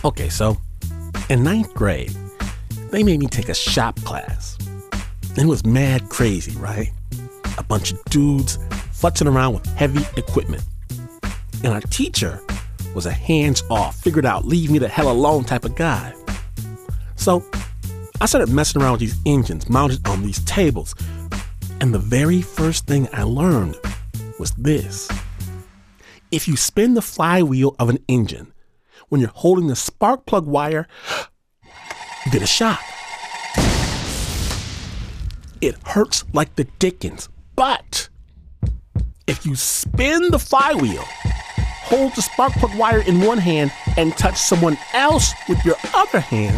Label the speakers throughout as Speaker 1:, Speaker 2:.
Speaker 1: Okay, so in ninth grade, they made me take a shop class. It was mad crazy, right? A bunch of dudes futzing around with heavy equipment. And our teacher was a hands-off, figured out, leave me the hell alone type of guy. So I started messing around with these engines mounted on these tables. And the very first thing I learned was this. If you spin the flywheel of an engine, when you're holding the spark plug wire, you get a shock. It hurts like the dickens. But if you spin the flywheel, hold the spark plug wire in one hand and touch someone else with your other hand,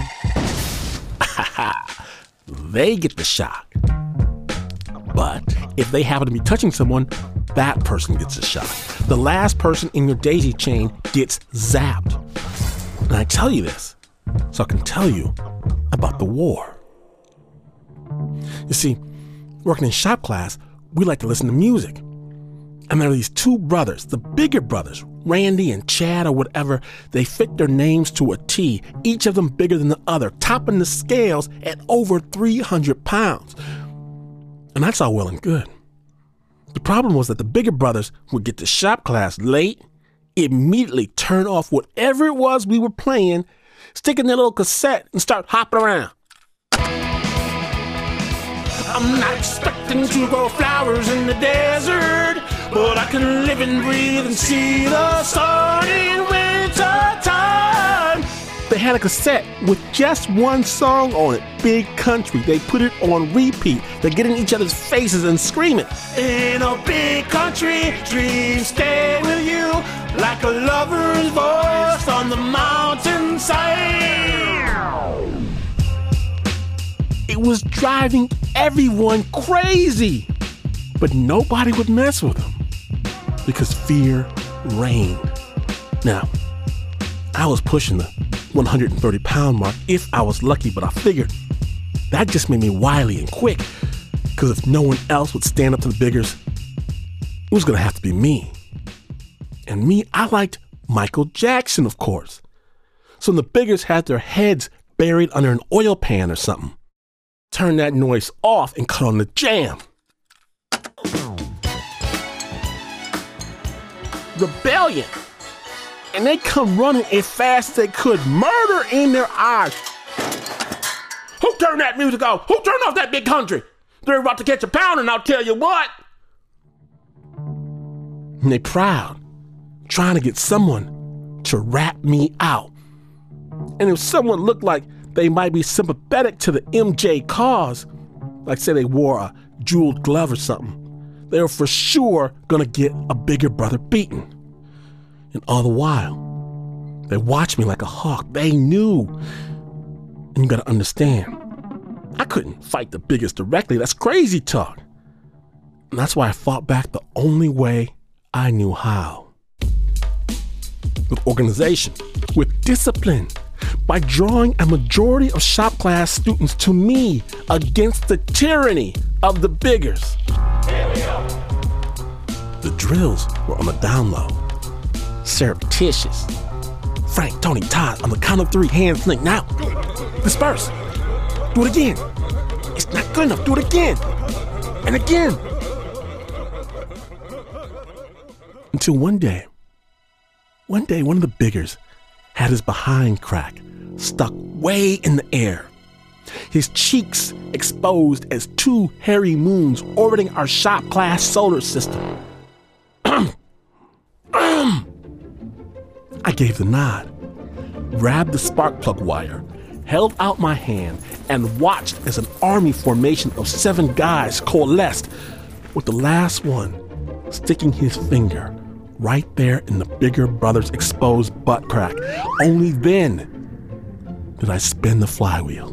Speaker 1: they get the shock. But if they happen to be touching someone, that person gets a shock. The last person in your daisy chain gets zapped. And I tell you this so I can tell you about the war. You see, working in shop class, we like to listen to music. And there are these two brothers, the bigger brothers, Randy and Chad or whatever. They fit their names to a T, each of them bigger than the other, topping the scales at over 300 pounds. And that's all well and good. The problem was that the bigger brothers would get to shop class late, immediately turn off whatever it was we were playing, stick in their little cassette and start hopping around. I'm not expecting to grow flowers in the desert, but I can live and breathe and see the sun in winter time. They had a cassette with just one song on it, Big Country. They put it on repeat. They're getting in each other's faces and screaming. In a big country, dreams stay with you like a lover's voice on the mountainside. It was driving everyone crazy, but nobody would mess with them because fear reigned. Now, I was pushing the 130-pound mark if I was lucky, but I figured that just made me wily and quick, because if no one else would stand up to the biggers, it was going to have to be me. And me, I liked Michael Jackson, of course. So when the biggers had their heads buried under an oil pan or something, turn that noise off and cut on the jam. Rebellion. And they come running as fast as they could, murder in their eyes. Who turned that music off? Who turned off that Big Country? They're about to catch a pound, and I'll tell you what. And they proud, trying to get someone to rat me out. And if someone looked like they might be sympathetic to the MJ cause, like say they wore a jeweled glove or something, they were for sure gonna get a bigger brother beaten. And all the while, they watched me like a hawk. They knew. And you gotta understand, I couldn't fight the biggest directly. That's crazy talk. And that's why I fought back the only way I knew how. With organization, with discipline, by drawing a majority of shop class students to me against the tyranny of the biggers. Here we go. The drills were on the down low. Surreptitious. Frank, Tony, Todd, on the count of 3, hands linked. Now, disperse. Do it again. It's not good enough. Do it again. And again. Until one day, one of the biggers had his behind crack stuck way in the air. His cheeks exposed as 2 hairy moons orbiting our shop class solar system. I gave the nod, grabbed the spark plug wire, held out my hand, and watched as an army formation of 7 guys coalesced, with the last one sticking his finger right there in the bigger brother's exposed butt crack. Only then did I spin the flywheel.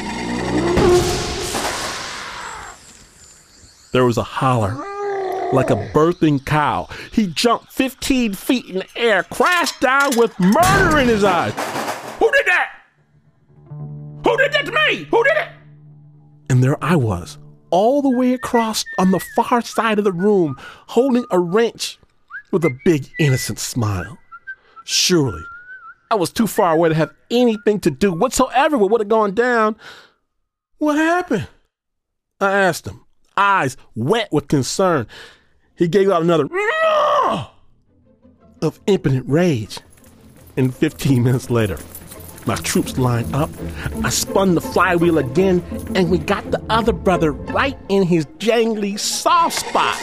Speaker 1: There was a holler, like a birthing cow. He jumped 15 feet in the air, crashed down with murder in his eyes. Who did that? Who did that to me? Who did it? And there I was, all the way across on the far side of the room, holding a wrench with a big innocent smile. Surely, I was too far away to have anything to do whatsoever with what had gone down. What happened? I asked him, eyes wet with concern. He gave out another of impotent rage. And 15 minutes later, my troops lined up. I spun the flywheel again, and we got the other brother right in his jangly soft spot.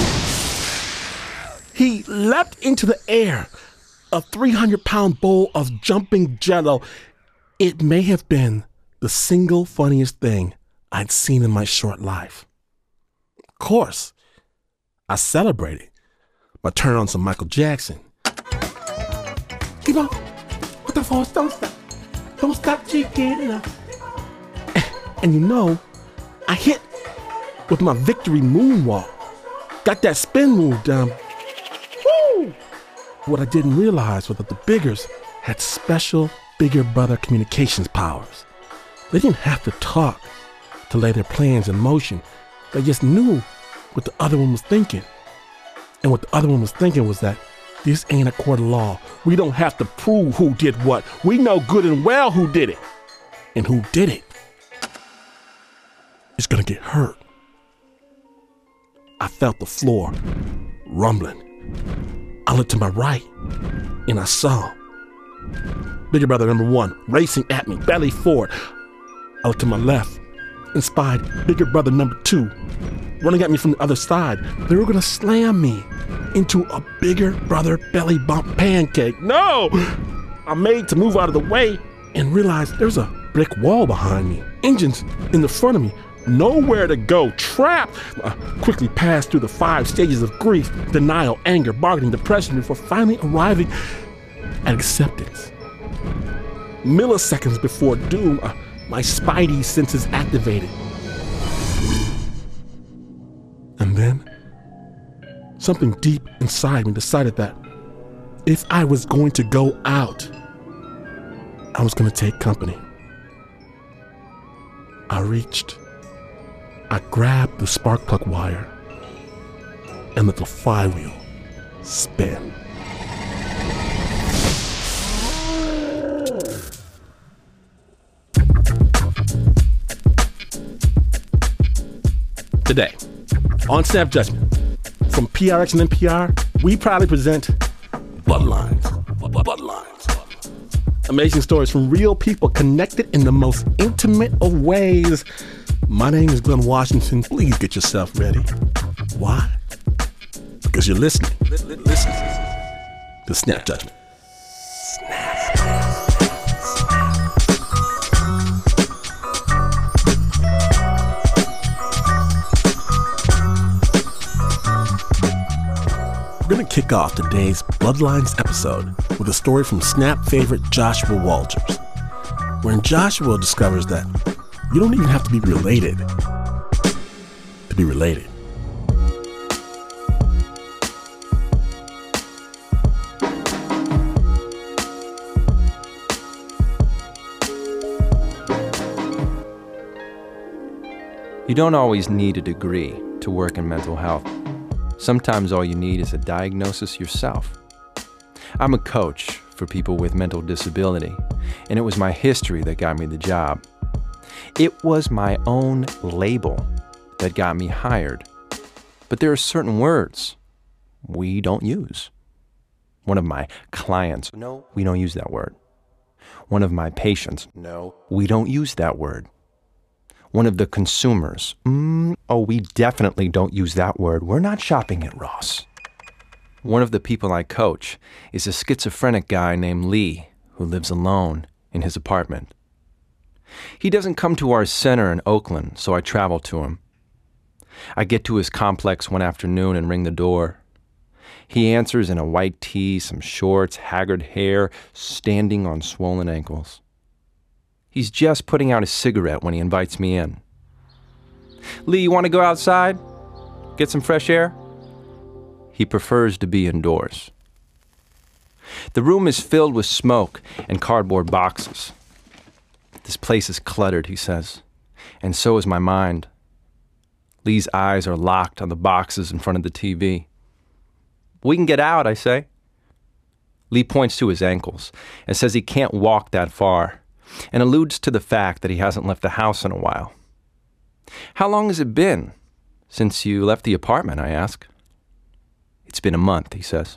Speaker 1: He leapt into the air, a 300-pound bowl of jumping jello. It may have been the single funniest thing I'd seen in my short life. Of course, I celebrated by turning on some Michael Jackson. Keep on. What the force? Don't stop. Don't stop, chicken. And you know, I hit with my victory moonwalk. Got that spin move down. Woo! What I didn't realize was that the Biggers had special bigger brother communications powers. They didn't have to talk to lay their plans in motion. They just knew what the other one was thinking. And what the other one was thinking was that this ain't a court of law. We don't have to prove who did what. We know good and well who did it. And who did it is gonna get hurt. I felt the floor rumbling. I looked to my right and I saw bigger brother number one racing at me, belly forward. I looked to my left and spied bigger brother number two running at me from the other side. They were gonna slam me into a bigger brother belly bump pancake. No! I made to move out of the way and realized there's a brick wall behind me. Engines in the front of me. Nowhere to go. Trapped. I quickly passed through the 5 stages of grief, denial, anger, bargaining, depression before finally arriving at acceptance. Milliseconds before doom, my spidey senses activated. And then, something deep inside me decided that if I was going to go out, I was going to take company. I reached, I grabbed the spark plug wire and let the flywheel spin. Today, on Snap Judgment, from PRX and NPR, we proudly present Bloodlines. Bloodlines. Amazing stories from real people connected in the most intimate of ways. My name is Glenn Washington. Please get yourself ready. Why? Because you're listening. Listen to Snap Judgment. We're going to kick off today's Bloodlines episode with a story from Snap favorite Joshua Walters, wherein Joshua discovers that you don't even have to be related to be related.
Speaker 2: You don't always need a degree to work in mental health. Sometimes all you need is a diagnosis yourself. I'm a coach for people with mental disability, and it was my history that got me the job. It was my own label that got me hired. But there are certain words we don't use. One of my clients, no, we don't use that word. One of my patients, no, we don't use that word. One of the consumers, we definitely don't use that word. We're not shopping at Ross. One of the people I coach is a schizophrenic guy named Lee who lives alone in his apartment. He doesn't come to our center in Oakland, so I travel to him. I get to his complex one afternoon and ring the door. He answers in a white tee, some shorts, haggard hair, standing on swollen ankles. He's just putting out a cigarette when he invites me in. Lee, you want to go outside? Get some fresh air? He prefers to be indoors. The room is filled with smoke and cardboard boxes. This place is cluttered, he says, and so is my mind. Lee's eyes are locked on the boxes in front of the TV. We can get out, I say. Lee points to his ankles and says he can't walk that far and alludes to the fact that he hasn't left the house in a while. How long has it been since you left the apartment, I ask. It's been a month, he says.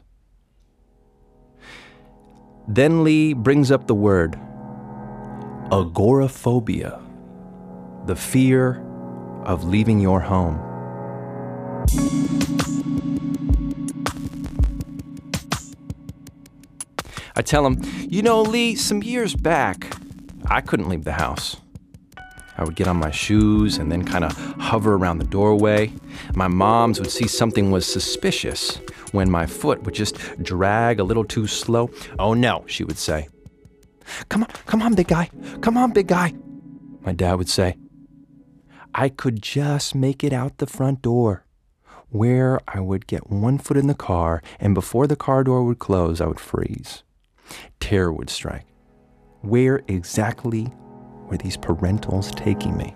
Speaker 2: Then Lee brings up the word agoraphobia, the fear of leaving your home. I tell him, you know, Lee, some years back, I couldn't leave the house. I would get on my shoes and then kind of hover around the doorway. My moms would see something was suspicious when my foot would just drag a little too slow. Oh no, she would say. Come on, big guy. Come on, big guy. My dad would say. I could just make it out the front door, where I would get one foot in the car, and before the car door would close, I would freeze. Terror would strike. Where exactly were these parentals taking me?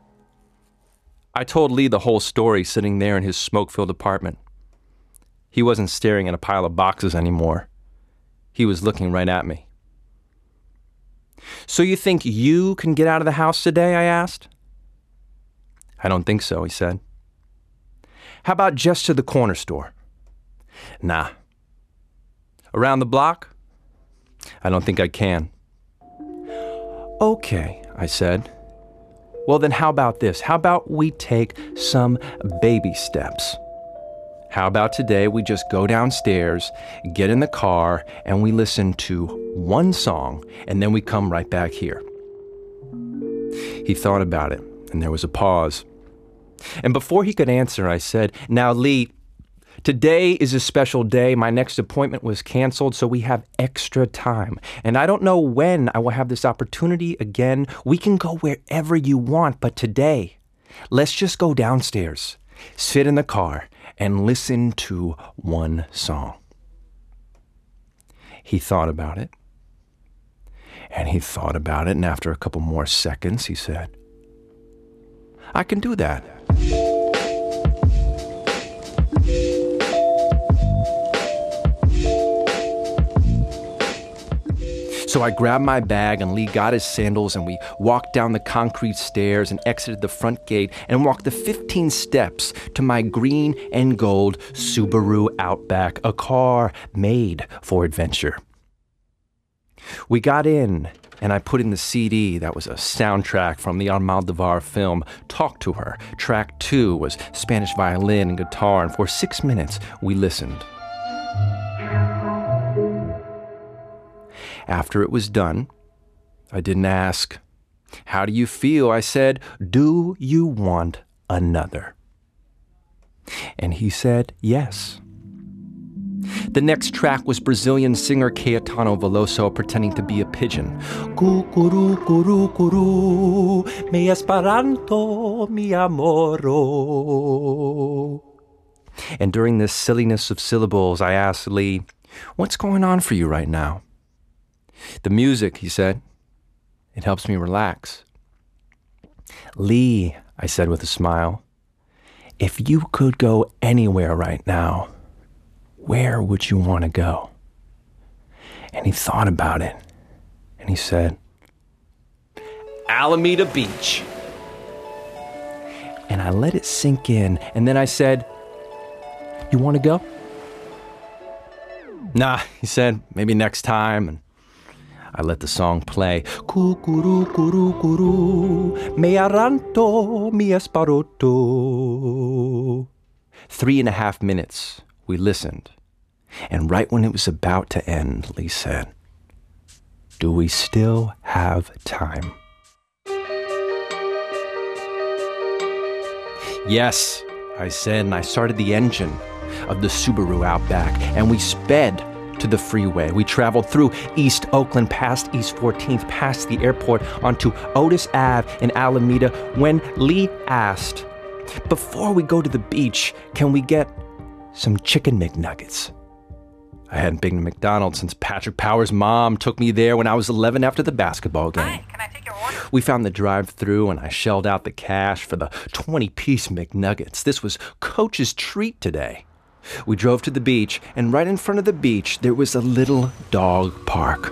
Speaker 2: I told Lee the whole story sitting there in his smoke-filled apartment. He wasn't staring at a pile of boxes anymore. He was looking right at me. So you think you can get out of the house today, I asked. I don't think so, he said. How about just to the corner store? Nah. Around the block? I don't think I can. Okay, I said. Well, then how about this? How about we take some baby steps? How about today we just go downstairs, get in the car, and we listen to one song, and then we come right back here. He thought about it, and there was a pause. And before he could answer, I said, now, Lee, today is a special day. My next appointment was canceled, so we have extra time. And I don't know when I will have this opportunity again. We can go wherever you want, but today, let's just go downstairs, sit in the car, and listen to one song. He thought about it. And he thought about it, and after a couple more seconds, he said, I can do that. So I grabbed my bag and Lee got his sandals and we walked down the concrete stairs and exited the front gate and walked the 15 steps to my green and gold Subaru Outback, a car made for adventure. We got in and I put in the CD that was a soundtrack from the Almodovar film, Talk to Her. Track 2 was Spanish violin and guitar, and for 6 minutes we listened. After it was done, I didn't ask, how do you feel? I said, do you want another? And he said, yes. The next track was Brazilian singer Caetano Veloso pretending to be a pigeon. Cucuru, curu, curu, me esperanto, mi amoro. And during this silliness of syllables, I asked Lee, what's going on for you right now? The music, he said. It helps me relax. Lee, I said with a smile, if you could go anywhere right now, where would you want to go? And he thought about it, and he said, Alameda Beach. And I let it sink in, and then I said, you want to go? Nah, he said, maybe next time. And I let the song play. Cucuru, curu, curu, me arranto, mi esparoto. 3.5 minutes, we listened. And right when it was about to end, Lee said, do we still have time? Yes, I said, and I started the engine of the Subaru Outback, and we sped to the freeway. We traveled through East Oakland, past East 14th, past the airport, onto Otis Ave in Alameda, when Lee asked, before we go to the beach, can we get some chicken McNuggets? I hadn't been to McDonald's since Patrick Power's mom took me there when I was 11 after the basketball game.
Speaker 3: Hi, can I take your order?
Speaker 2: We found the drive-thru and I shelled out the cash for the 20-piece McNuggets. This was Coach's treat today. We drove to the beach, and right in front of the beach, there was a little dog park.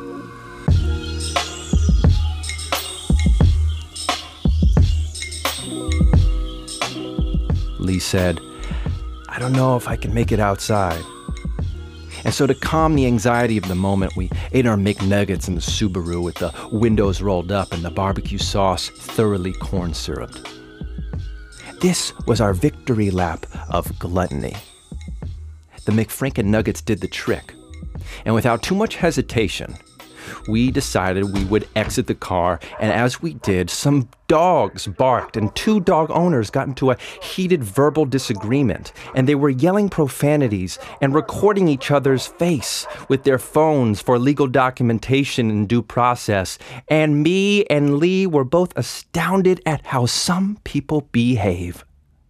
Speaker 2: Lee said, "I don't know if I can make it outside." And so to calm the anxiety of the moment, we ate our McNuggets in the Subaru with the windows rolled up and the barbecue sauce thoroughly corn-syruped. This was our victory lap of gluttony. The McFranken Nuggets did the trick. And without too much hesitation, we decided we would exit the car, and as we did, some dogs barked, and two dog owners got into a heated verbal disagreement, and they were yelling profanities and recording each other's face with their phones for legal documentation and due process, and me and Lee were both astounded at how some people behave.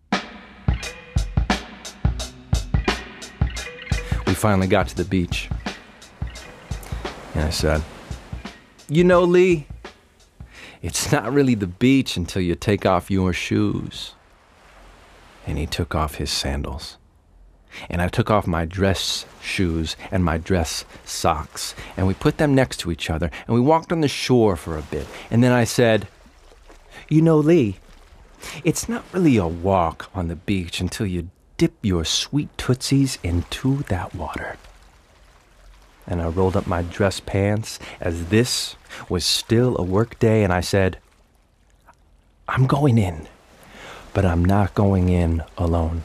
Speaker 2: We finally got to the beach, and I said, "You know, Lee, it's not really the beach until you take off your shoes." And he took off his sandals. And I took off my dress shoes and my dress socks. And we put them next to each other. And we walked on the shore for a bit. And then I said, "You know, Lee, it's not really a walk on the beach until you dip your sweet tootsies into that water." And I rolled up my dress pants as this was still a work day, and I said, "I'm going in, but I'm not going in alone."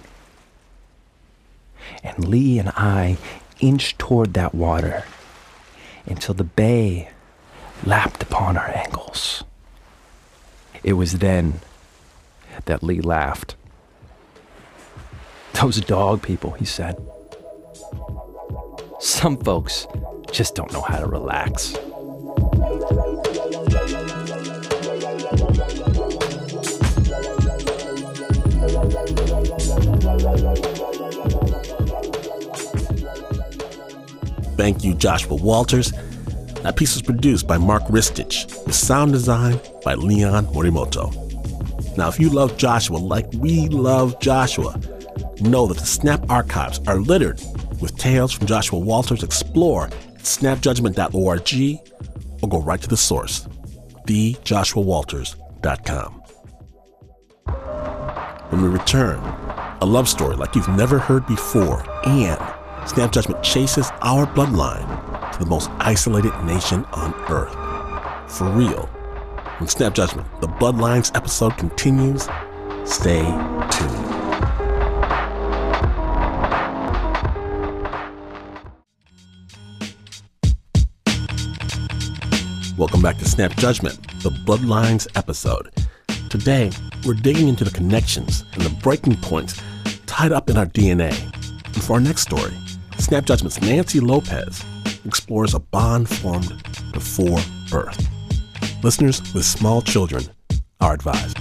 Speaker 2: And Lee and I inched toward that water until the bay lapped upon our ankles. It was then that Lee laughed. "Those dog people," he said. "Some folks just don't know how to relax."
Speaker 1: Thank you, Joshua Walters. That piece was produced by Mark Ristich, with sound design by Leon Morimoto. Now, if you love Joshua like we love Joshua, know that the Snap archives are littered with tales from Joshua Walters. Explore at snapjudgment.org or go right to the source, thejoshuawalters.com. When we return, a love story like you've never heard before, and Snap Judgment chases our bloodline to the most isolated nation on Earth. For real. When Snap Judgment, the Bloodlines episode continues, stay tuned. Welcome back to Snap Judgment, the Bloodlines episode. Today, we're digging into the connections and the breaking points tied up in our DNA. And for our next story, Snap Judgment's Nancy Lopez explores a bond formed before birth. Listeners with small children are advised.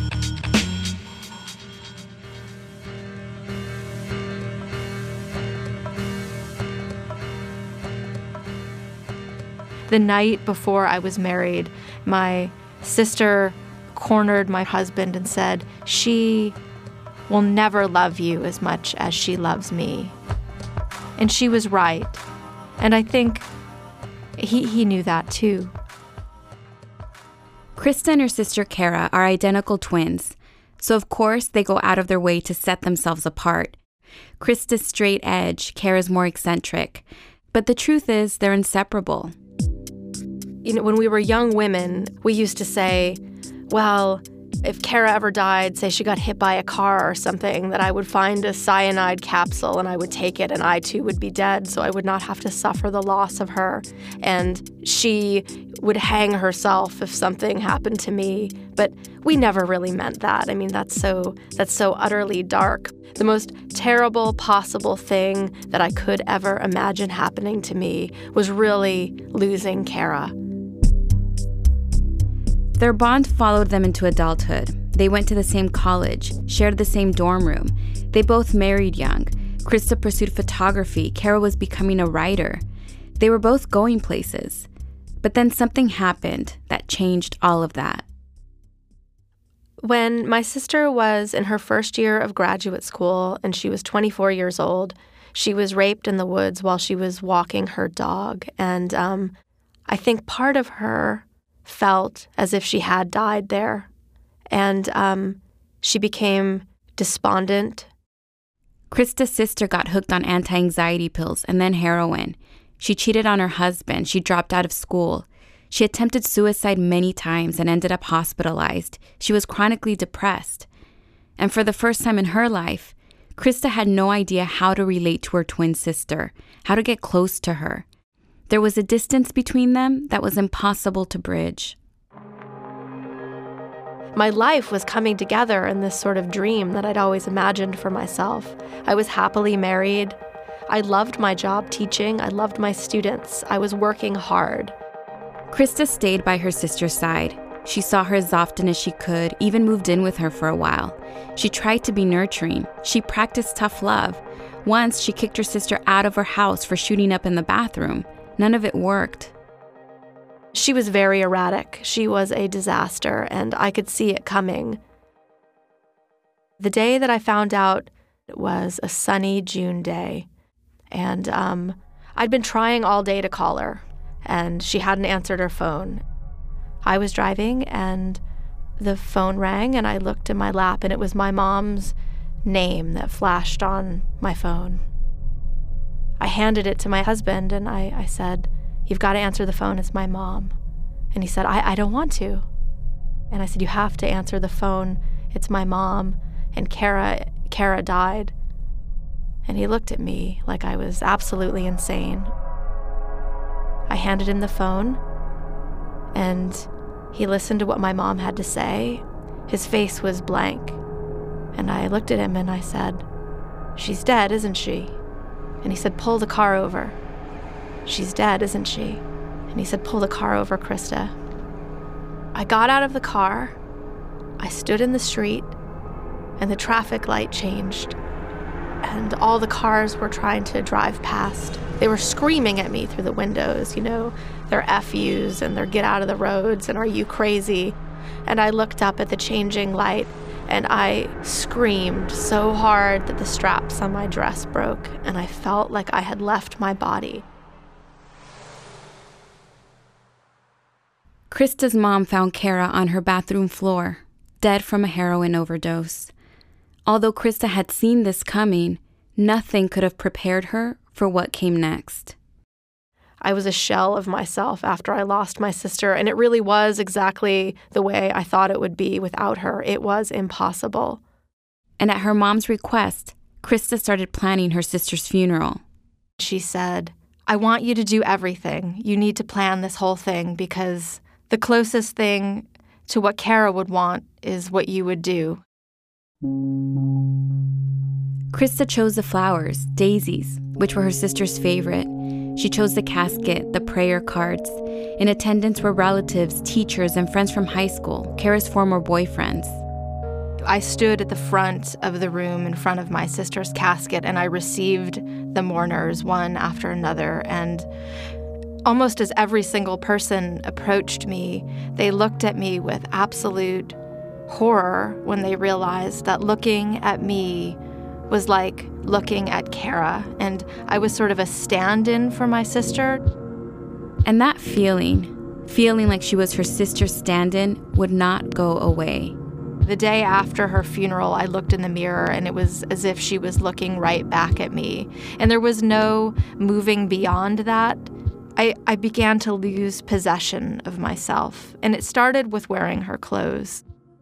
Speaker 3: The night before I was married, my sister cornered my husband and said, "She will never love you as much as she loves me." And she was right. And I think he knew that too.
Speaker 4: Krista and her sister Kara are identical twins, so of course they go out of their way to set themselves apart. Krista's straight edge, Kara's more eccentric. But the truth is, they're inseparable.
Speaker 3: You know, when we were young women, we used to say, well, if Kara ever died, say she got hit by a car or something, that I would find a cyanide capsule and I would take it and I too would be dead, so I would not have to suffer the loss of her. And she would hang herself if something happened to me. But we never really meant that. I mean, that's so utterly dark. The most terrible possible thing that I could ever imagine happening to me was really losing Kara.
Speaker 4: Their bond followed them into adulthood. They went to the same college, shared the same dorm room. They both married young. Krista pursued photography. Kara was becoming a writer. They were both going places. But then something happened that changed all of that.
Speaker 3: When my sister was in her first year of graduate school and she was 24 years old, she was raped in the woods while she was walking her dog. And I think part of her felt as if she had died there. And she became despondent.
Speaker 4: Krista's sister got hooked on anti-anxiety pills and then heroin. She cheated on her husband. She dropped out of school. She attempted suicide many times and ended up hospitalized. She was chronically depressed. And for the first time in her life, Krista had no idea how to relate to her twin sister, how to get close to her. There was a distance between them that was impossible to bridge.
Speaker 3: My life was coming together in this sort of dream that I'd always imagined for myself. I was happily married. I loved my job teaching. I loved my students. I was working hard.
Speaker 4: Krista stayed by her sister's side. She saw her as often as she could, even moved in with her for a while. She tried to be nurturing. She practiced tough love. Once, she kicked her sister out of her house for shooting up in the bathroom. None of it worked.
Speaker 3: She was very erratic. She was a disaster, and I could see it coming. The day that I found out, it was a sunny June day, and I'd been trying all day to call her, and she hadn't answered her phone. I was driving, and the phone rang, and I looked in my lap, and it was my mom's name that flashed on my phone. I handed it to my husband, and I said, "You've got to answer the phone, it's my mom." And he said, I don't want to. And I said, "You have to answer the phone, it's my mom, and Kara died." And he looked at me like I was absolutely insane. I handed him the phone, and he listened to what my mom had to say. His face was blank. And I looked at him and I said, "She's dead, isn't she?" And he said, "Pull the car over." "She's dead, isn't she?" And he said, "Pull the car over, Krista." I got out of the car, I stood in the street, and the traffic light changed. And all the cars were trying to drive past. They were screaming at me through the windows, their F yous and their get out of the roads and are you crazy? And I looked up at the changing light and I screamed so hard that the straps on my dress broke and I felt like I had left my body.
Speaker 4: Krista's mom found Kara on her bathroom floor, dead from a heroin overdose. Although Krista had seen this coming, nothing could have prepared her for what came next.
Speaker 3: I was a shell of myself after I lost my sister, and it really was exactly the way I thought it would be without her. It was impossible.
Speaker 4: And at her mom's request, Krista started planning her sister's funeral.
Speaker 3: She said, "I want you to do everything. You need to plan this whole thing because the closest thing to what Kara would want is what you would do."
Speaker 4: Krista chose the flowers, daisies, which were her sister's favorite. She chose the casket, the prayer cards. In attendance were relatives, teachers, and friends from high school, Kara's former boyfriends.
Speaker 3: I stood at the front of the room in front of my sister's casket, and I received the mourners one after another. And almost as every single person approached me, they looked at me with absolute horror when they realized that looking at me was like looking at Kara, and I was sort of a stand-in for my sister.
Speaker 4: And that feeling like she was her sister's stand-in, would not go away.
Speaker 3: The day after her funeral, I looked in the mirror, and it was as if she was looking right back at me. And there was no moving beyond that. I began to lose possession of myself, and it started with wearing her clothes.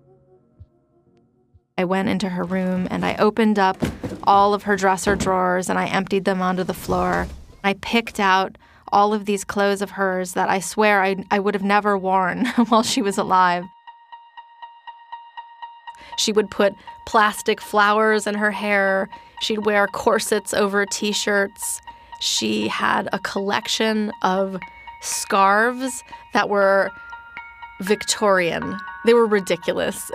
Speaker 3: I went into her room and I opened up all of her dresser drawers and I emptied them onto the floor. I picked out all of these clothes of hers that I swear I would have never worn while she was alive. She would put plastic flowers in her hair. She'd wear corsets over t-shirts. She had a collection of scarves that were Victorian. They were ridiculous.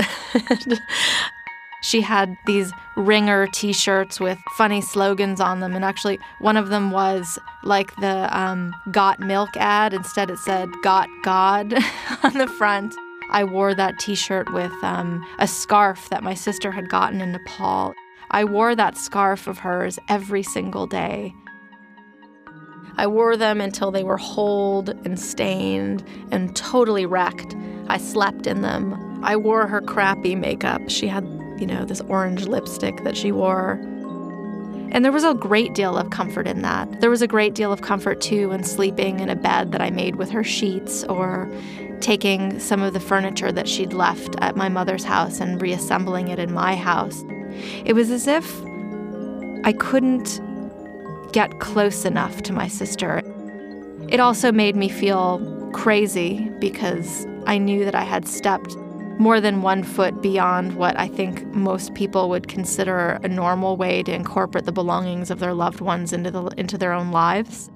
Speaker 3: She had these ringer t-shirts with funny slogans on them, and actually one of them was like the Got Milk ad. Instead it said Got God on the front. I wore that T-shirt with a scarf that my sister had gotten in Nepal. I wore that scarf of hers every single day. I wore them until they were holed and stained and totally wrecked. I slept in them. I wore her crappy makeup. She had, this orange lipstick that she wore. And there was a great deal of comfort in that. There was a great deal of comfort, too, in sleeping in a bed that I made with her sheets, or taking some of the furniture that she'd left at my mother's house and reassembling it in my house. It was as if I couldn't get close enough to my sister. It also made me feel crazy because I knew that I had stepped more than 1 foot beyond what I think most people would consider a normal way to incorporate the belongings of their loved ones into their own lives.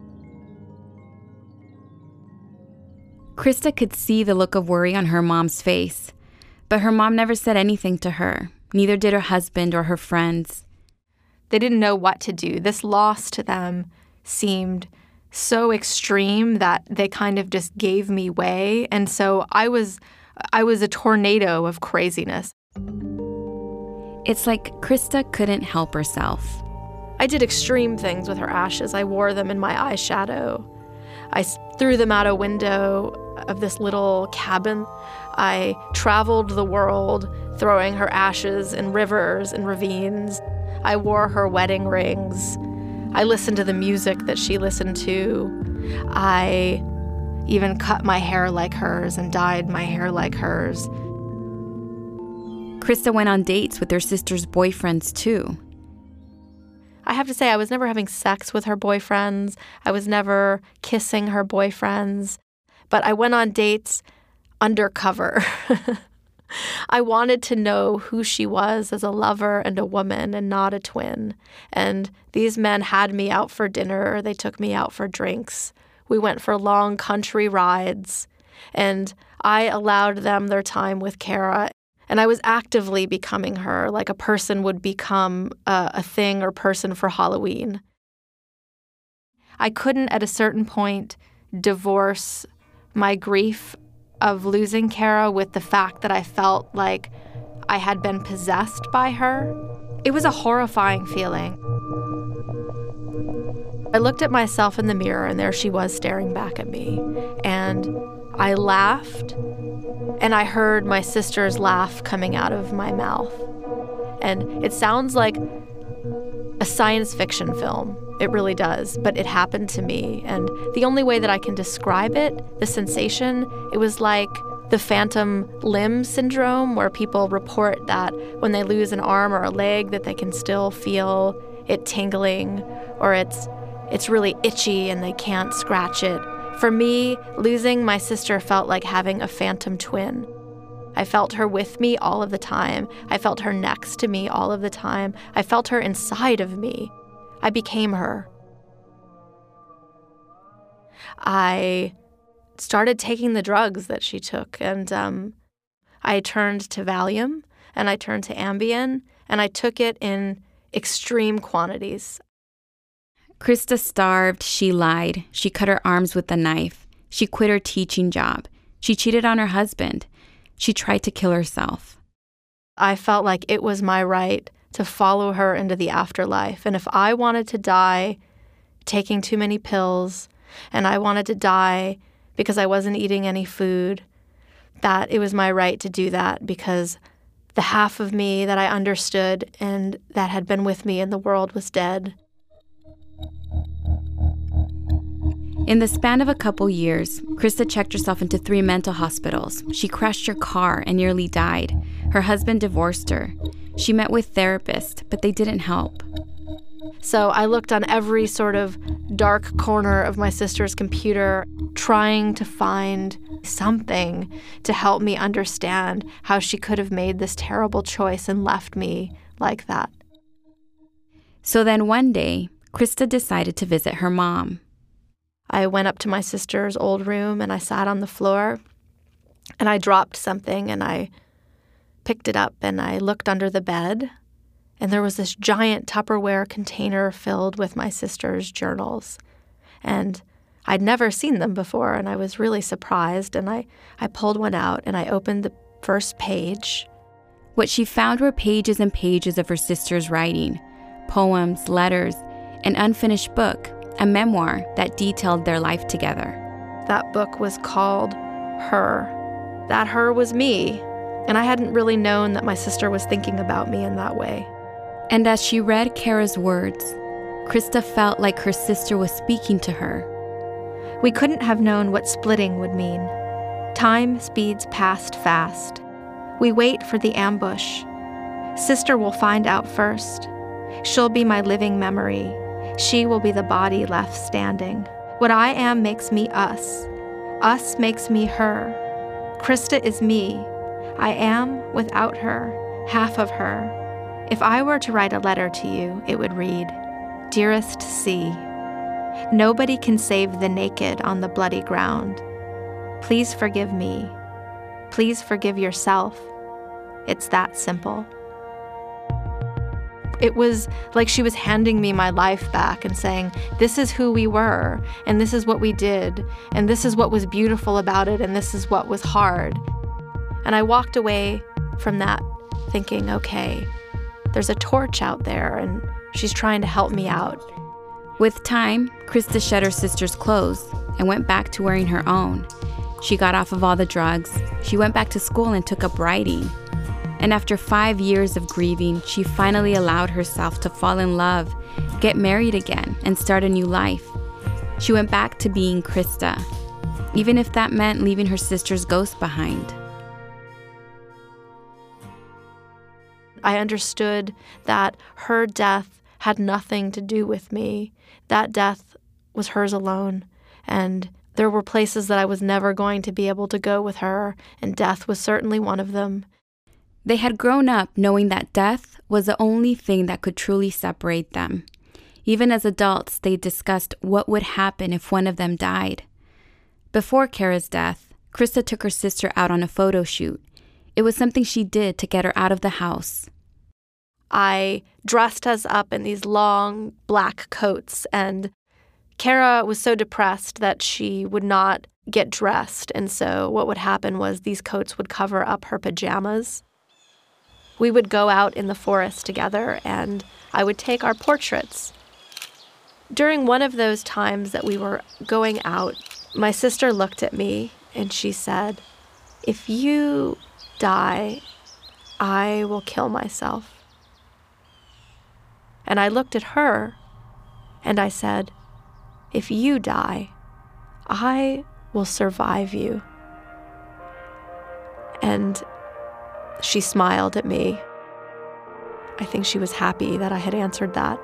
Speaker 4: Krista could see the look of worry on her mom's face, but her mom never said anything to her. Neither did her husband or her friends.
Speaker 3: They didn't know what to do. This loss to them seemed so extreme that they kind of just gave me way. And so I was a tornado of craziness.
Speaker 4: It's like Krista couldn't help herself.
Speaker 3: I did extreme things with her ashes. I wore them in my eyeshadow. I threw them out a window of this little cabin. I traveled the world throwing her ashes in rivers and ravines. I wore her wedding rings. I listened to the music that she listened to. I even cut my hair like hers and dyed my hair like hers.
Speaker 4: Krista went on dates with her sister's boyfriends, too.
Speaker 3: I have to say, I was never having sex with her boyfriends. I was never kissing her boyfriends. But I went on dates undercover. I wanted to know who she was as a lover and a woman and not a twin. And these men had me out for dinner. They took me out for drinks. We went for long country rides. And I allowed them their time with Kara. And I was actively becoming her, like a person would become a thing or person for Halloween. I couldn't, at a certain point, divorce my grief of losing Kara with the fact that I felt like I had been possessed by her. It was a horrifying feeling. I looked at myself in the mirror, and there she was staring back at me. And I laughed, and I heard my sister's laugh coming out of my mouth. And it sounds like a science fiction film. It really does, but it happened to me. And the only way that I can describe it, the sensation, it was like the phantom limb syndrome, where people report that when they lose an arm or a leg that they can still feel it tingling, or it's really itchy and they can't scratch it. For me, losing my sister felt like having a phantom twin. I felt her with me all of the time. I felt her next to me all of the time. I felt her inside of me. I became her. I started taking the drugs that she took, and I turned to Valium, and I turned to Ambien, and I took it in extreme quantities.
Speaker 4: Krista starved, she lied, she cut her arms with a knife, she quit her teaching job, she cheated on her husband, she tried to kill herself.
Speaker 3: I felt like it was my right to follow her into the afterlife, and if I wanted to die taking too many pills, and I wanted to die because I wasn't eating any food, that it was my right to do that, because the half of me that I understood and that had been with me in the world was dead.
Speaker 4: In the span of a couple years, Krista checked herself into 3 mental hospitals. She crashed her car and nearly died. Her husband divorced her. She met with therapists, but they didn't help.
Speaker 3: So I looked on every sort of dark corner of my sister's computer, trying to find something to help me understand how she could have made this terrible choice and left me like that.
Speaker 4: So then one day, Krista decided to visit her mom.
Speaker 3: I went up to my sister's old room and I sat on the floor and I dropped something and I picked it up and I looked under the bed and there was this giant Tupperware container filled with my sister's journals. And I'd never seen them before, and I was really surprised, and I pulled one out, and I opened the first page.
Speaker 4: What she found were pages and pages of her sister's writing, poems, letters, an unfinished book, a memoir that detailed their life together.
Speaker 3: That book was called Her. That her was me, and I hadn't really known that my sister was thinking about me in that way.
Speaker 4: And as she read Kara's words, Krista felt like her sister was speaking to her.
Speaker 3: We couldn't have known what splitting would mean. Time speeds past fast. We wait for the ambush. Sister will find out first. She'll be my living memory. She will be the body left standing. What I am makes me us. Us makes me her. Krista is me. I am, without her, half of her. If I were to write a letter to you, it would read, "Dearest C, nobody can save the naked on the bloody ground. Please forgive me. Please forgive yourself. It's that simple." It was like she was handing me my life back and saying, this is who we were, and this is what we did, and this is what was beautiful about it, and this is what was hard. And I walked away from that thinking, okay, there's a torch out there, and she's trying to help me out.
Speaker 4: With time, Krista shed her sister's clothes and went back to wearing her own. She got off of all the drugs. She went back to school and took up writing. And after 5 years of grieving, she finally allowed herself to fall in love, get married again, and start a new life. She went back to being Krista, even if that meant leaving her sister's ghost behind.
Speaker 3: I understood that her death had nothing to do with me. That death was hers alone, and there were places that I was never going to be able to go with her, and death was certainly one of them.
Speaker 4: They had grown up knowing that death was the only thing that could truly separate them. Even as adults, they discussed what would happen if one of them died. Before Kara's death, Krista took her sister out on a photo shoot. It was something she did to get her out of the house.
Speaker 3: I dressed us up in these long black coats, and Kara was so depressed that she would not get dressed, and so what would happen was these coats would cover up her pajamas. We would go out in the forest together, and I would take our portraits. During one of those times that we were going out, my sister looked at me and she said, "If you die, I will kill myself." And I looked at her and I said, "If you die, I will survive you." And she smiled at me. I think she was happy that I had answered that.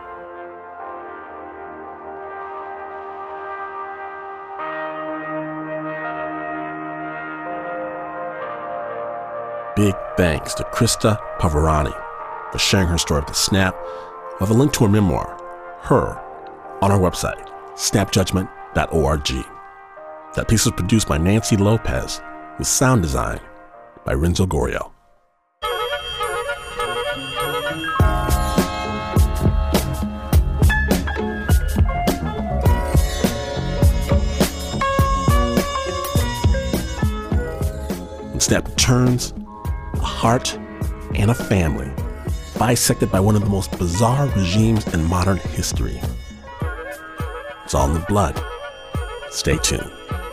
Speaker 1: Big thanks to Krista Pavarani for sharing her story with the Snap. We'll have a link to her memoir, Her, on our website, snapjudgment.org. That piece was produced by Nancy Lopez with sound design by Renzo Gorio. When Snap returns, a heart and a family bisected by one of the most bizarre regimes in modern history. It's all in the blood. Stay tuned.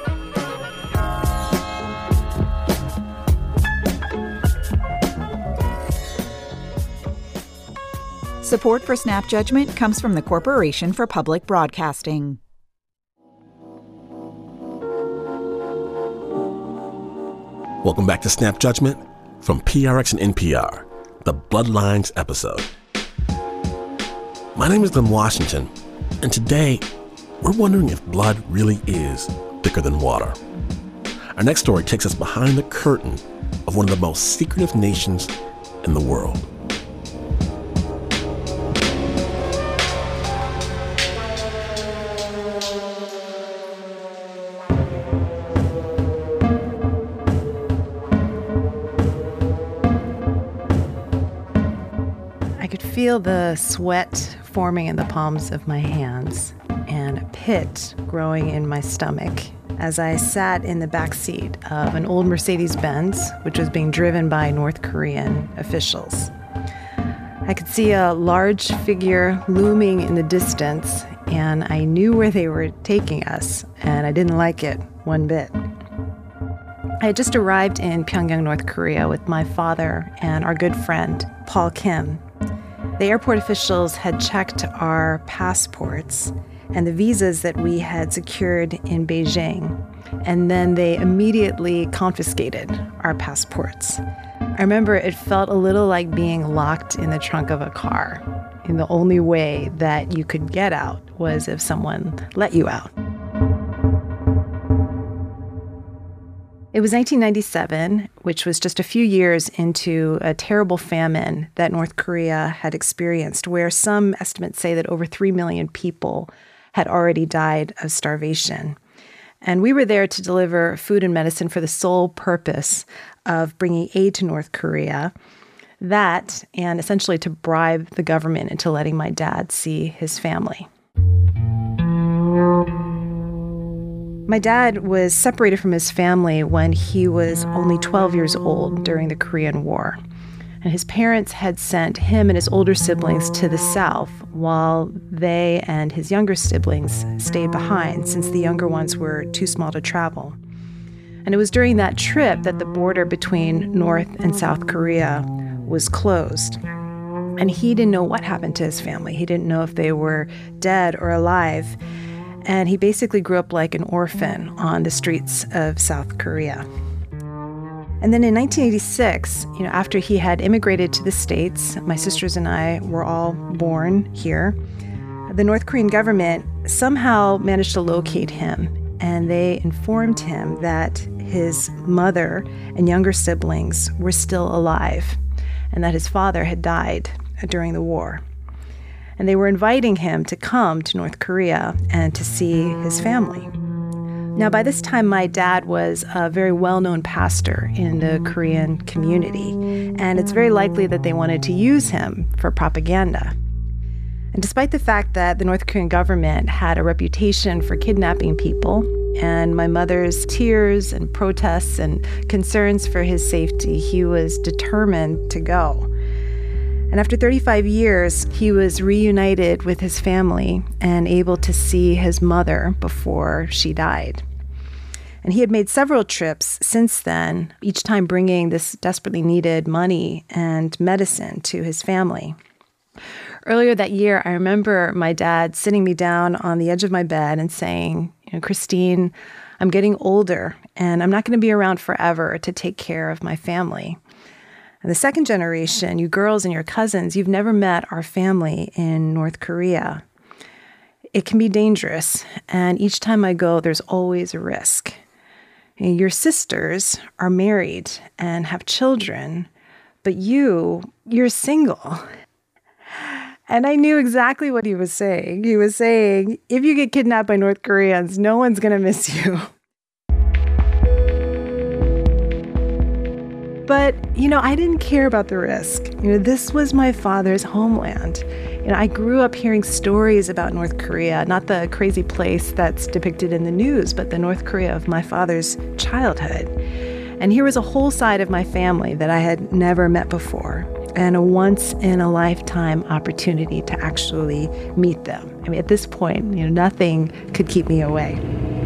Speaker 5: Support for Snap Judgment comes from the Corporation for Public Broadcasting.
Speaker 1: Welcome back to Snap Judgment from PRX and NPR, the Bloodlines episode. My name is Glenn Washington, and today we're wondering if blood really is thicker than water. Our next story takes us behind the curtain of one of the most secretive nations in the world.
Speaker 6: I could feel the sweat forming in the palms of my hands and pit growing in my stomach as I sat in the backseat of an old Mercedes-Benz, which was being driven by North Korean officials. I could see a large figure looming in the distance, and I knew where they were taking us, and I didn't like it one bit. I had just arrived in Pyongyang, North Korea with my father and our good friend, Paul Kim. The airport officials had checked our passports and the visas that we had secured in Beijing, and then they immediately confiscated our passports. I remember it felt a little like being locked in the trunk of a car, and the only way that you could get out was if someone let you out. It was 1997, which was just a few years into a terrible famine that North Korea had experienced, where some estimates say that over 3 million people had already died of starvation. And we were there to deliver food and medicine for the sole purpose of bringing aid to North Korea. That, and essentially to bribe the government into letting my dad see his family. My dad was separated from his family when he was only 12 years old during the Korean War. And his parents had sent him and his older siblings to the south while they and his younger siblings stayed behind since the younger ones were too small to travel. And it was during that trip that the border between North and South Korea was closed. And he didn't know what happened to his family. He didn't know if they were dead or alive. And he basically grew up like an orphan on the streets of South Korea. And then in 1986, after he had immigrated to the States, my sisters and I were all born here, the North Korean government somehow managed to locate him, and they informed him that his mother and younger siblings were still alive, and that his father had died during the war. And they were inviting him to come to North Korea and to see his family. Now, by this time, my dad was a very well-known pastor in the Korean community, and it's very likely that they wanted to use him for propaganda. And despite the fact that the North Korean government had a reputation for kidnapping people, and my mother's tears and protests and concerns for his safety, he was determined to go. And after 35 years, he was reunited with his family and able to see his mother before she died. And he had made several trips since then, each time bringing this desperately needed money and medicine to his family. Earlier that year, I remember my dad sitting me down on the edge of my bed and saying, Christine, I'm getting older and I'm not going to be around forever to take care of my family. And the second generation, you girls and your cousins, you've never met our family in North Korea. It can be dangerous, and each time I go, there's always a risk. Your sisters are married and have children, but you're single. And I knew exactly what he was saying. He was saying, if you get kidnapped by North Koreans, no one's going to miss you. But, I didn't care about the risk. This was my father's homeland. I grew up hearing stories about North Korea, not the crazy place that's depicted in the news, but the North Korea of my father's childhood. And here was a whole side of my family that I had never met before, and a once-in-a-lifetime opportunity to actually meet them. At this point, nothing could keep me away.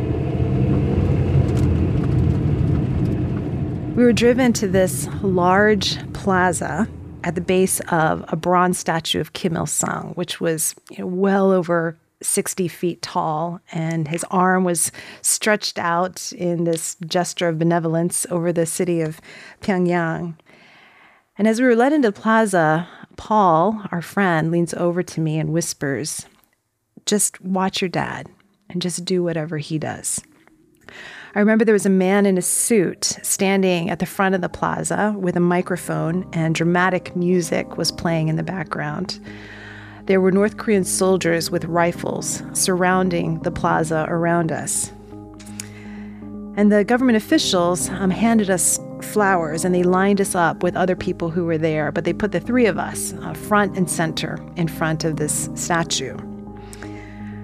Speaker 6: We were driven to this large plaza at the base of a bronze statue of Kim Il-sung, which was well over 60 feet tall, and his arm was stretched out in this gesture of benevolence over the city of Pyongyang. And as we were led into the plaza, Paul, our friend, leans over to me and whispers, "Just watch your dad and just do whatever he does." I remember there was a man in a suit standing at the front of the plaza with a microphone, and dramatic music was playing in the background. There were North Korean soldiers with rifles surrounding the plaza around us. And the government officials handed us flowers, and they lined us up with other people who were there, but they put the three of us front and center in front of this statue.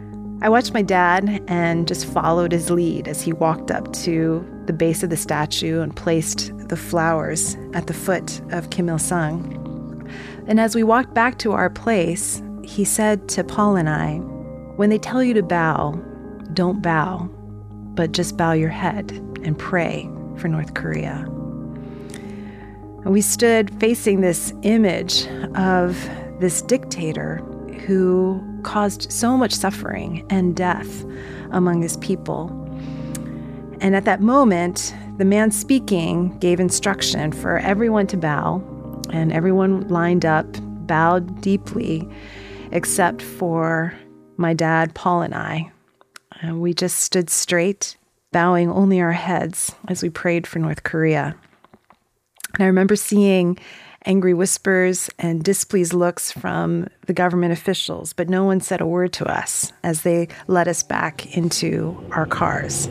Speaker 6: I watched my dad and just followed his lead as he walked up to the base of the statue and placed the flowers at the foot of Kim Il-sung. And as we walked back to our place, he said to Paul and I, "When they tell you to bow, don't bow, but just bow your head and pray for North Korea." And we stood facing this image of this dictator who caused so much suffering and death among his people. And at that moment, the man speaking gave instruction for everyone to bow, and everyone lined up, bowed deeply, except for my dad, Paul, and I. And we just stood straight, bowing only our heads as we prayed for North Korea. And I remember seeing angry whispers and displeased looks from the government officials, but no one said a word to us as they led us back into our cars.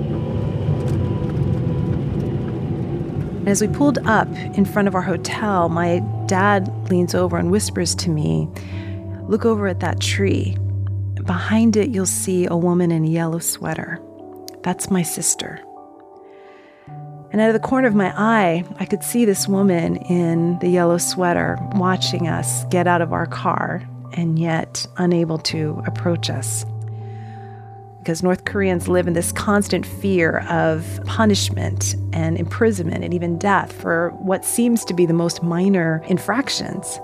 Speaker 6: As we pulled up in front of our hotel, my dad leans over and whispers to me, "Look over at that tree. Behind it, you'll see a woman in a yellow sweater. That's my sister." And out of the corner of my eye, I could see this woman in the yellow sweater watching us get out of our car and yet unable to approach us. Because North Koreans live in this constant fear of punishment and imprisonment and even death for what seems to be the most minor infractions.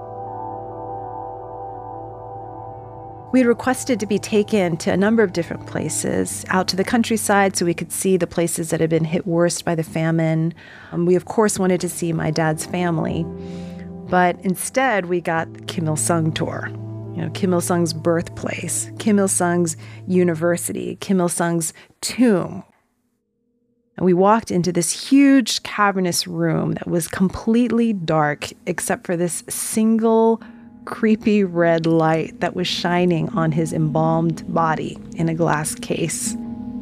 Speaker 6: We had requested to be taken to a number of different places, out to the countryside so we could see the places that had been hit worst by the famine. We, of course, wanted to see my dad's family. But instead, we got the Kim Il-sung tour. Kim Il-sung's birthplace, Kim Il-sung's university, Kim Il-sung's tomb. And we walked into this huge cavernous room that was completely dark except for this single creepy red light that was shining on his embalmed body in a glass case.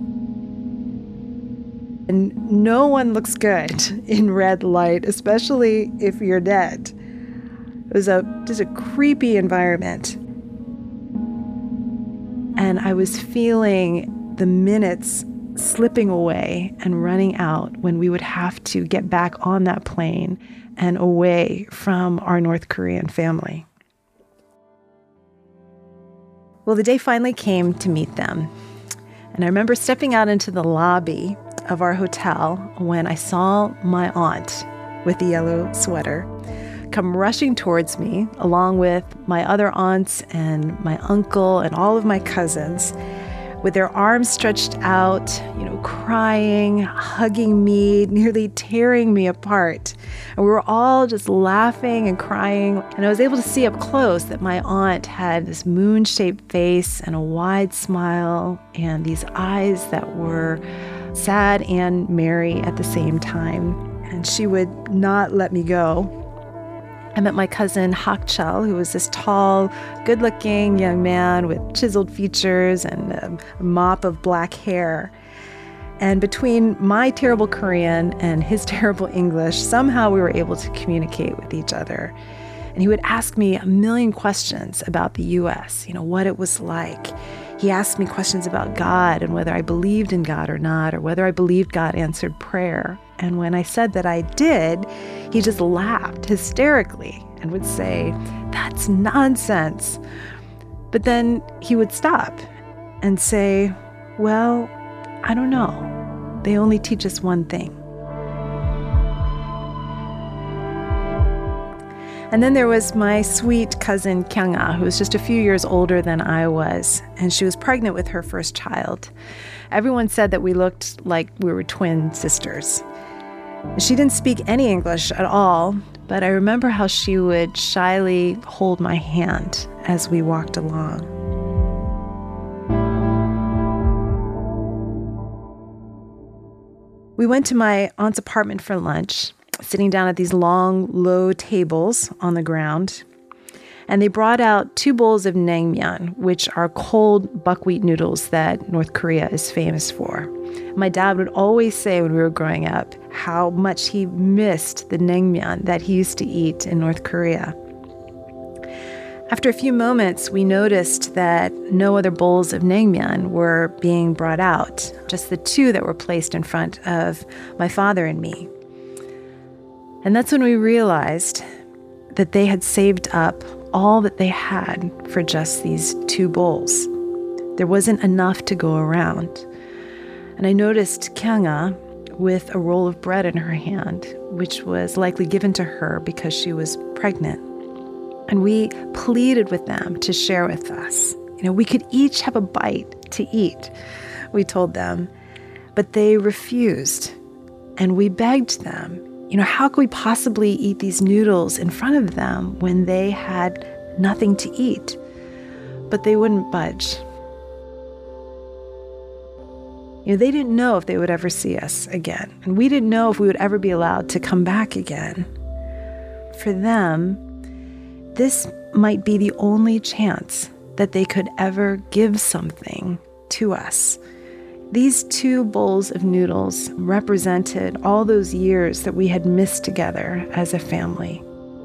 Speaker 6: And no one looks good in red light, especially if you're dead. It was just a creepy environment. And I was feeling the minutes slipping away and running out when we would have to get back on that plane and away from our North Korean family. Well, the day finally came to meet them. And I remember stepping out into the lobby of our hotel when I saw my aunt with the yellow sweater come rushing towards me, along with my other aunts and my uncle and all of my cousins, with their arms stretched out, crying, hugging me, nearly tearing me apart. And we were all just laughing and crying. And I was able to see up close that my aunt had this moon-shaped face and a wide smile and these eyes that were sad and merry at the same time. And she would not let me go. I met my cousin Hakchal, who was this tall, good-looking young man with chiseled features and a mop of black hair. And between my terrible Korean and his terrible English, somehow we were able to communicate with each other. And he would ask me a million questions about the U.S., what it was like. He asked me questions about God and whether I believed in God or not, or whether I believed God answered prayer. And when I said that I did, he just laughed hysterically and would say, "That's nonsense." But then he would stop and say, "Well, I don't know. They only teach us one thing." And then there was my sweet cousin Kyung-ah, who was just a few years older than I was, and she was pregnant with her first child. Everyone said that we looked like we were twin sisters. She didn't speak any English at all, but I remember how she would shyly hold my hand as we walked along. We went to my aunt's apartment for lunch, sitting down at these long, low tables on the ground. And they brought out 2 bowls of naengmyeon, which are cold buckwheat noodles that North Korea is famous for. My dad would always say when we were growing up how much he missed the naengmyeon that he used to eat in North Korea. After a few moments, we noticed that no other bowls of naengmyeon were being brought out, just the two that were placed in front of my father and me. And that's when we realized that they had saved up all that they had for just these two bowls. There wasn't enough to go around. And I noticed Kyanga with a roll of bread in her hand, which was likely given to her because she was pregnant. And we pleaded with them to share with us. We could each have a bite to eat, we told them. But they refused. And we begged them, how could we possibly eat these noodles in front of them when they had nothing to eat? But they wouldn't budge. They didn't know if they would ever see us again. And we didn't know if we would ever be allowed to come back again. For them, this might be the only chance that they could ever give something to us. These two bowls of noodles represented all those years that we had missed together as a family.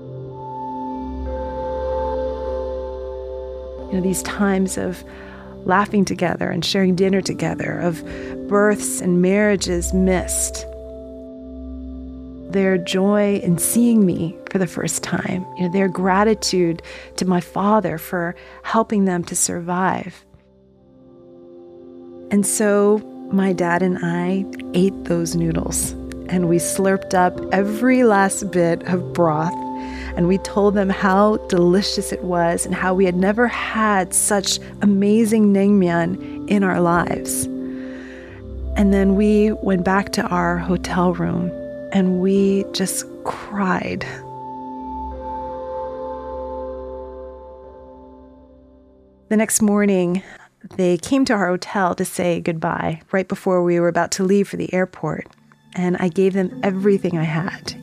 Speaker 6: These times of laughing together and sharing dinner together, of births and marriages missed. Their joy in seeing me for the first time, their gratitude to my father for helping them to survive. And so my dad and I ate those noodles, and we slurped up every last bit of broth, and we told them how delicious it was and how we had never had such amazing naengmyeon in our lives. And then we went back to our hotel room, and we just cried. The next morning, they came to our hotel to say goodbye right before we were about to leave for the airport, and I gave them everything I had.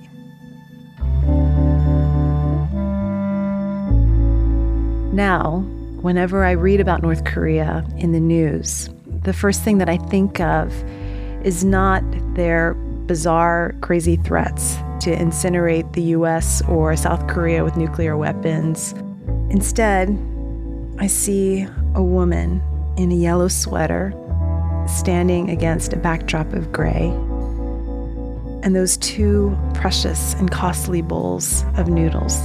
Speaker 6: Now, whenever I read about North Korea in the news, the first thing that I think of is not their bizarre, crazy threats to incinerate the US or South Korea with nuclear weapons. Instead, I see a woman in a yellow sweater standing against a backdrop of gray, and those two precious and costly bowls of noodles.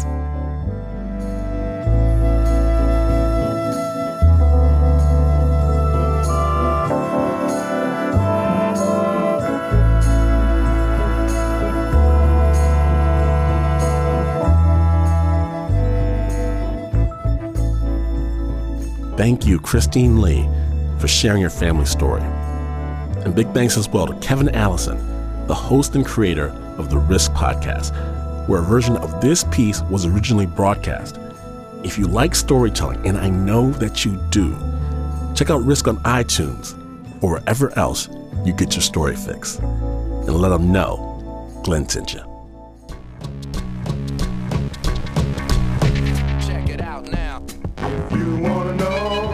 Speaker 1: Thank you, Christine Lee, for sharing your family story. And big thanks as well to Kevin Allison, the host and creator of the Risk podcast, where a version of this piece was originally broadcast. If you like storytelling, and I know that you do, check out Risk on iTunes or wherever else you get your story fix. And let them know Glenn sent you.
Speaker 2: Check it out now.
Speaker 7: If you want to know.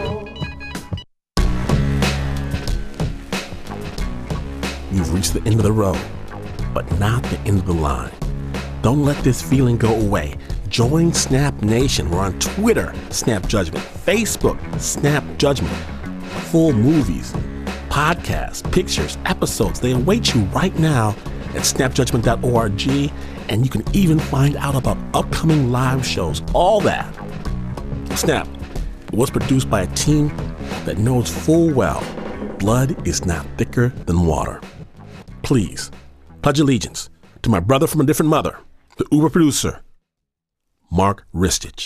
Speaker 1: You've reached the end of the road, but not the end of the line. Don't let this feeling go away. Join Snap Nation. We're on Twitter, Snap Judgment, Facebook, Snap Judgment. Full movies, podcasts, pictures, episodes, they await you right now at snapjudgment.org, and you can even find out about upcoming live shows, all that. Snap was produced by a team that knows full well blood is not thicker than water. Please, pledge allegiance to my brother from a different mother, the Uber producer, Mark Ristich.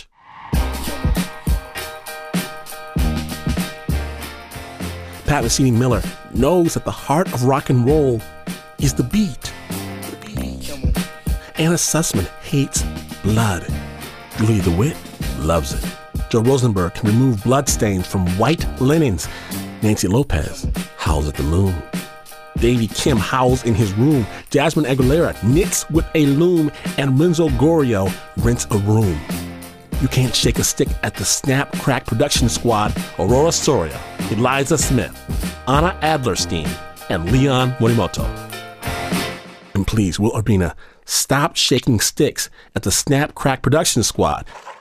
Speaker 1: Pat Mesiti-Miller knows that the heart of rock and roll is the beat. Anna Sussman hates blood. Julia DeWitt loves it. Joe Rosenberg can remove bloodstains from white linens. Nancy Lopez howls at the moon. Davy Kim howls in his room. Jasmine Aguilera knits with a loom. And Renzo Gorio rents a room. You can't shake a stick at the Snap Crack production squad: Aurora Soria, Eliza Smith, Anna Adlerstein, and Leon Morimoto. And please, Will Urbina, stopped shaking sticks at the Snap Crack production squad.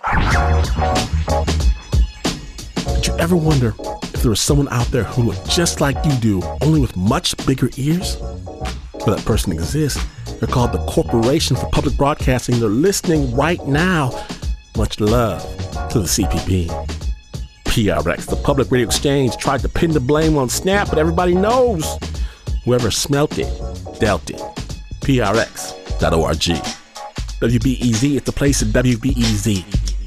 Speaker 1: Did you ever wonder if there was someone out there who looked just like you do, only with much bigger ears? Well, that person exists. They're called the Corporation for Public Broadcasting. They're listening right now. Much love to the CPB. PRX, the Public Radio Exchange, tried to pin the blame on Snap, but everybody knows whoever smelt it, dealt it. PRX.org. WBEZ, it's the place at WBEZ.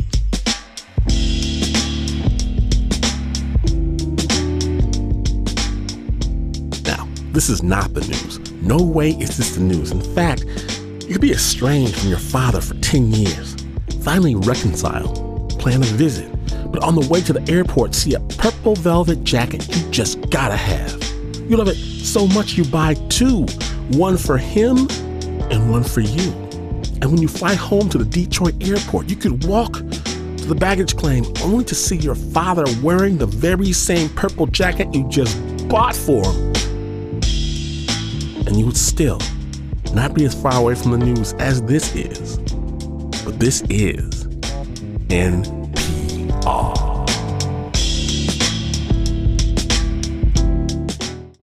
Speaker 1: Now, this is not the news. No way is this the news. In fact, you could be estranged from your father for 10 years. Finally reconcile, plan a visit, but on the way to the airport, see a purple velvet jacket you just gotta have. You love it so much you buy two, one for him and one for you. And when you fly home to the Detroit airport, you could walk to the baggage claim only to see your father wearing the very same purple jacket you just bought for him. And you would still not be as far away from the news as this is. But this is NPR.